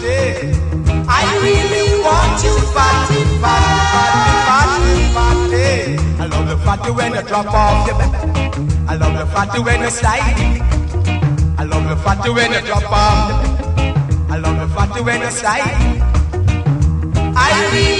fatty. I really want you fatty, fatty, fatty, fatty, fatty. I love the fatty when you drop off your back. I love the fatty when you slide. I love the fatty when you drop off. I love the fatty when you slide. I really